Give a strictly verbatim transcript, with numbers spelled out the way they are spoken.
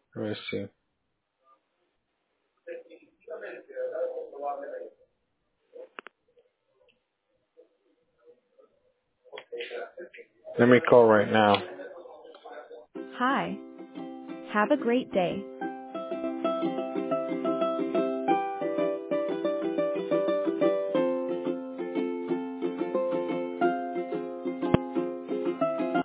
Let me see. Let me call right now. Hi. Have a great day.